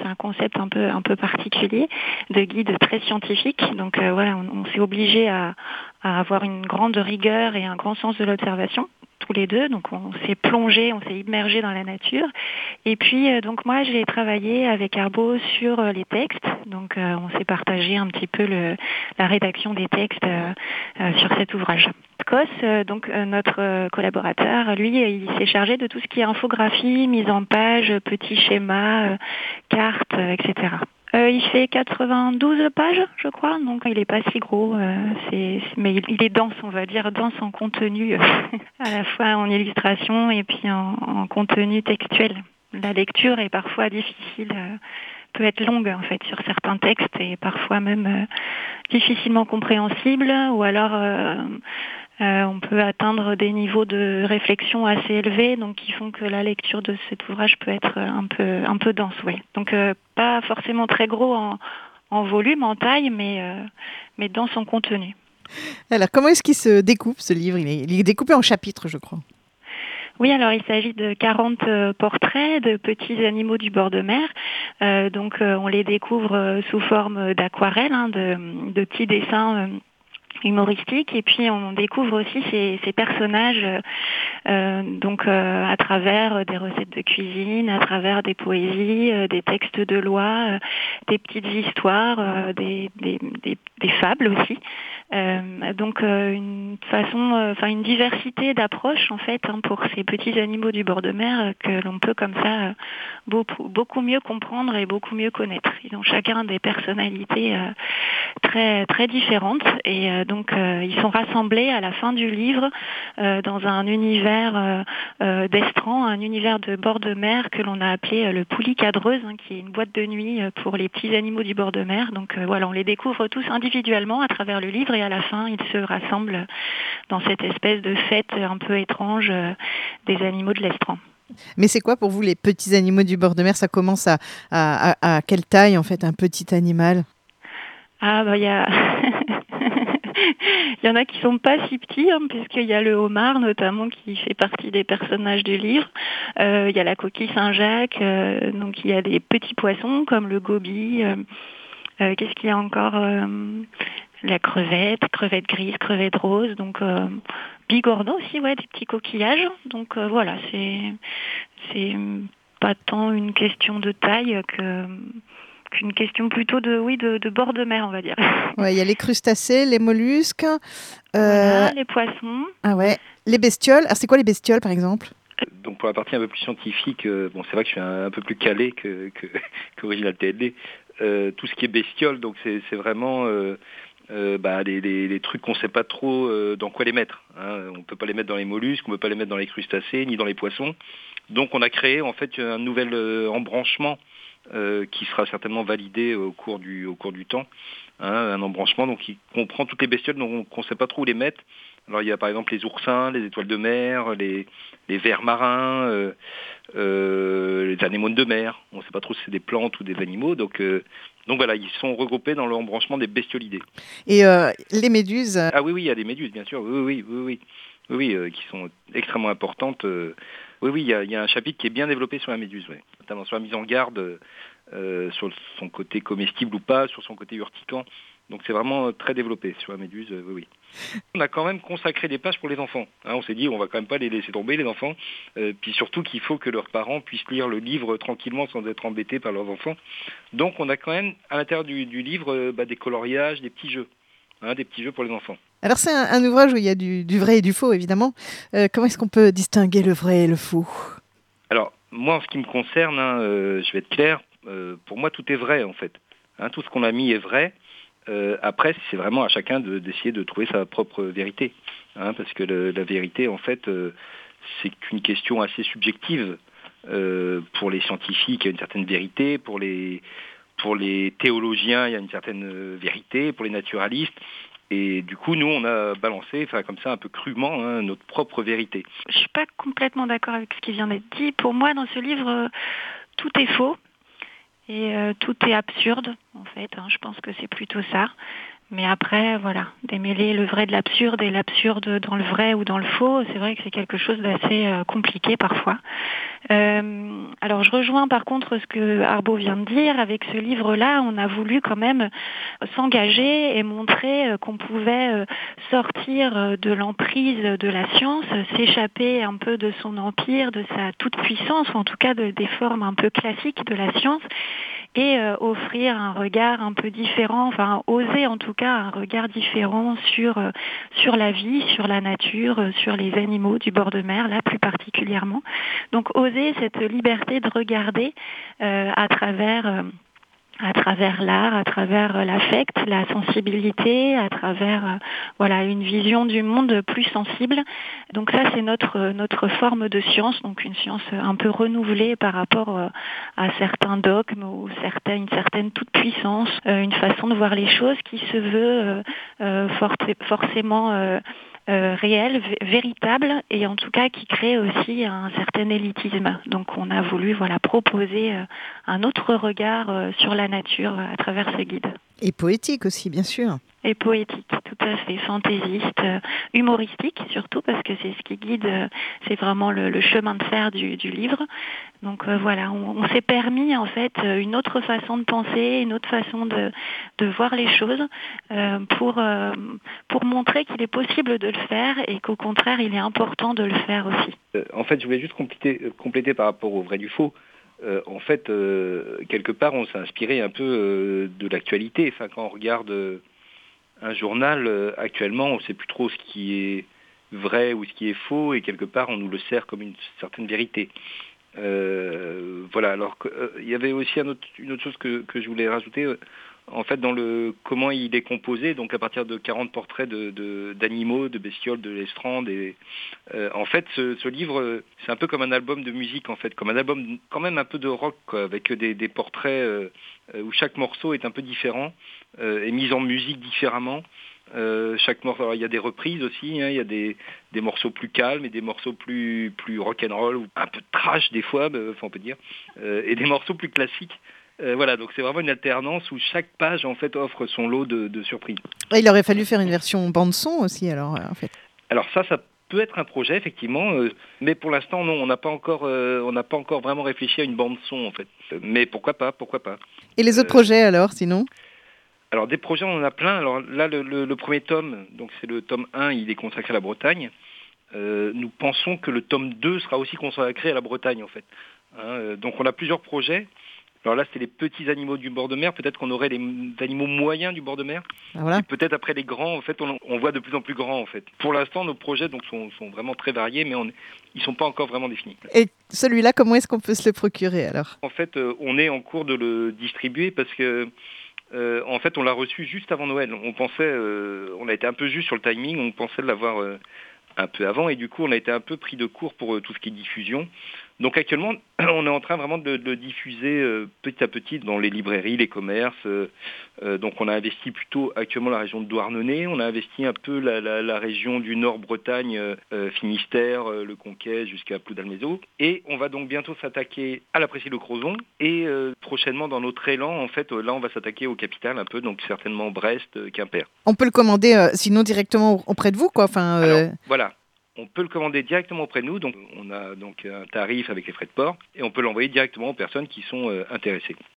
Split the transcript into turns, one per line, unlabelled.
un concept un peu particulier, de guide très scientifique. Donc voilà, on s'est obligé à avoir une grande rigueur et un grand sens de l'observation, tous les deux. Donc on s'est plongé, on s'est immergé dans la nature. Et puis donc moi j'ai travaillé avec Arbo sur les textes. Donc on s'est partagé un petit peu la rédaction des textes sur cet ouvrage. Kos, notre collaborateur, lui, il s'est chargé de tout ce qui est infographie, mise en page, petits schémas, cartes, etc. Il fait 92 pages, je crois, donc il n'est pas si gros, mais il est dense, on va dire, dense en contenu, à la fois en illustration et puis en contenu textuel. La lecture est parfois difficile, peut être longue en fait sur certains textes et parfois même difficilement compréhensible, ou alors on peut atteindre des niveaux de réflexion assez élevés, donc qui font que la lecture de cet ouvrage peut être un peu dense, oui. Donc pas forcément très gros en volume, en taille, mais dans son contenu.
Alors, comment est-ce qu'il se découpe, ce livre ? Il est découpé en chapitres, je crois.
Oui, alors il s'agit de 40 portraits de petits animaux du bord de mer. Donc on les découvre sous forme d'aquarelles, de petits dessins humoristique, et puis on découvre aussi ces personnages à travers des recettes de cuisine, à travers des poésies, des textes de loi, des petites histoires, des fables aussi. Une diversité d'approches en fait pour ces petits animaux du bord de mer que l'on peut comme ça beaucoup mieux comprendre et beaucoup mieux connaître. Ils ont chacun des personnalités très très différentes et ils sont rassemblés à la fin du livre dans un univers d'estran, un univers de bord de mer que l'on a appelé le Poulie Cadreuse, qui est une boîte de nuit pour les petits animaux du bord de mer. Donc voilà, on les découvre tous individuellement à travers le livre et à la fin, ils se rassemblent dans cette espèce de fête un peu étrange des animaux de l'estran.
Mais c'est quoi pour vous les petits animaux du bord de mer ? Ça commence à quelle taille en fait un petit animal ?
Ah il y a il y en a qui sont pas si petits, puisqu'il y a le homard notamment qui fait partie des personnages du livre. Il y a la coquille Saint-Jacques, donc il y a des petits poissons comme le goby. Qu'est-ce qu'il y a encore la crevette grise, crevette rose, donc bigorneau aussi, ouais, des petits coquillages. Donc voilà, c'est pas tant une question de taille qu'une question plutôt de bord de mer, on va dire.
Ouais, il y a les crustacés, les mollusques.
Voilà, les poissons.
Ah ouais, les bestioles. Alors c'est quoi les bestioles par exemple ?
Donc pour la partie un peu plus scientifique, c'est vrai que je suis un peu plus calé qu'Original TLD. Tout ce qui est bestiole, donc c'est vraiment les trucs qu'on ne sait pas trop dans quoi les mettre. On ne peut pas les mettre dans les mollusques, on ne peut pas les mettre dans les crustacés, ni dans les poissons. Donc on a créé en fait un nouvel embranchement qui sera certainement validé au cours du temps. Un embranchement donc qui comprend toutes les bestioles qu'on ne sait pas trop où les mettre. Alors il y a par exemple les oursins, les étoiles de mer, les vers marins, les anémones de mer. On ne sait pas trop si c'est des plantes ou des animaux. Donc voilà, ils sont regroupés dans l'embranchement des bestiolidés.
Et les méduses
Ah oui, il y a des méduses, bien sûr. Oui, qui sont extrêmement importantes. Il y a un chapitre qui est bien développé sur la méduse, notamment sur la mise en garde, sur son côté comestible ou pas, sur son côté urticant. Donc c'est vraiment très développé sur la méduse, oui. On a quand même consacré des pages pour les enfants. On s'est dit, on va quand même pas les laisser tomber, les enfants. Puis surtout qu'il faut que leurs parents puissent lire le livre tranquillement sans être embêtés par leurs enfants. Donc on a quand même, à l'intérieur du livre, des coloriages, des petits jeux. Des petits jeux pour les enfants.
Alors c'est un ouvrage où il y a du vrai et du faux, évidemment. Comment est-ce qu'on peut distinguer le vrai et le faux ?
Alors, moi, en ce qui me concerne, je vais être clair, pour moi, tout est vrai, en fait. Tout ce qu'on a mis est vrai. Après, c'est vraiment à chacun d'essayer de trouver sa propre vérité. Parce que la vérité, en fait, c'est une question assez subjective. Pour les scientifiques, il y a une certaine vérité. Pour les théologiens, il y a une certaine vérité. Pour les naturalistes. Et du coup, nous, on a balancé, comme ça, un peu crûment, notre propre vérité.
Je suis pas complètement d'accord avec ce qui vient d'être dit. Pour moi, dans ce livre, tout est faux et tout est absurde, en fait. Je pense que c'est plutôt ça. Mais après, voilà, démêler le vrai de l'absurde et l'absurde dans le vrai ou dans le faux, c'est vrai que c'est quelque chose d'assez compliqué parfois. Alors je rejoins par contre ce que Arbo vient de dire. Avec ce livre-là, on a voulu quand même s'engager et montrer qu'on pouvait sortir de l'emprise de la science, s'échapper un peu de son empire, de sa toute-puissance, ou en tout cas des formes un peu classiques de la science, et offrir un regard un peu différent, enfin oser en tout cas un regard différent sur la vie, sur la nature, sur les animaux du bord de mer, là plus particulièrement. Donc oser cette liberté de regarder à travers l'art, à travers l'affect, la sensibilité, à travers voilà une vision du monde plus sensible. Donc ça c'est notre forme de science, donc une science un peu renouvelée par rapport à certains dogmes ou une certaine toute puissance, une façon de voir les choses qui se veut forcément réel, véritable, et en tout cas qui crée aussi un certain élitisme. Donc on a voulu proposer un autre regard sur la nature à travers ce guide.
Et poétique aussi, bien sûr.
Et poétique, tout à fait, fantaisiste, humoristique surtout, parce que c'est ce qui guide, c'est vraiment le chemin de fer du livre. Donc voilà, on s'est permis en fait une autre façon de penser, une autre façon de voir les choses pour montrer qu'il est possible de le faire et qu'au contraire il est important de le faire aussi.
En fait, je voulais juste compléter par rapport au vrai du faux. En fait, quelque part, on s'est inspiré un peu de l'actualité. Enfin, quand on regarde un journal, actuellement, on ne sait plus trop ce qui est vrai ou ce qui est faux, et quelque part, on nous le sert comme une certaine vérité. Voilà. Alors, il y avait aussi une autre chose que je voulais rajouter. En fait, dans comment il est composé, donc à partir de 40 portraits d'animaux, de bestioles, de l'Estrande. En fait, ce livre, c'est un peu comme un album de musique, en fait, comme un album quand même un peu de rock, quoi, avec des portraits où chaque morceau est un peu différent, est mis en musique différemment. Chaque morceau, alors il y a des reprises aussi, hein, il y a des morceaux plus calmes et des morceaux plus rock'n'roll ou un peu trash des fois, on peut dire, et des morceaux plus classiques. Voilà, donc c'est vraiment une alternance où chaque page en fait offre son lot de surprises.
Et il aurait fallu faire une version bande son aussi, alors en fait.
Alors ça peut être un projet effectivement, mais pour l'instant non, on n'a pas encore vraiment réfléchi à une bande son en fait. Mais pourquoi pas.
Et les autres projets alors, sinon?
Alors des projets on en a plein. Alors là le premier tome, donc c'est le tome 1, il est consacré à la Bretagne. Nous pensons que le tome 2 sera aussi consacré à la Bretagne en fait. Donc on a plusieurs projets. Alors là, c'est les petits animaux du bord de mer. Peut-être qu'on aurait les animaux moyens du bord de mer.
Voilà.
Et peut-être après les grands, en fait, on voit de plus en plus grands, en fait. Pour l'instant, nos projets donc, sont vraiment très variés, mais ils ne sont pas encore vraiment définis.
Et celui-là, comment est-ce qu'on peut se le procurer alors?
En fait, on est en cours de le distribuer parce que, en fait, on l'a reçu juste avant Noël. On a été un peu juste sur le timing. On pensait l'avoir un peu avant, et du coup, on a été un peu pris de court pour tout ce qui est diffusion. Donc actuellement, on est en train vraiment de le diffuser petit à petit dans les librairies, les commerces. Donc on a investi plutôt actuellement la région de Douarnenez, on a investi un peu la région du Nord-Bretagne, Finistère, le Conquet jusqu'à Ploudalmézeau. Et on va donc bientôt s'attaquer à la Plessis-le-Crozon. Et prochainement dans notre élan, en fait, là on va s'attaquer aux capitales un peu, donc certainement Brest, Quimper.
On peut le commander sinon directement auprès de vous, quoi.
Alors, voilà. On peut le commander directement auprès de nous, donc on a donc un tarif avec les frais de port, et on peut l'envoyer directement aux personnes qui sont intéressées.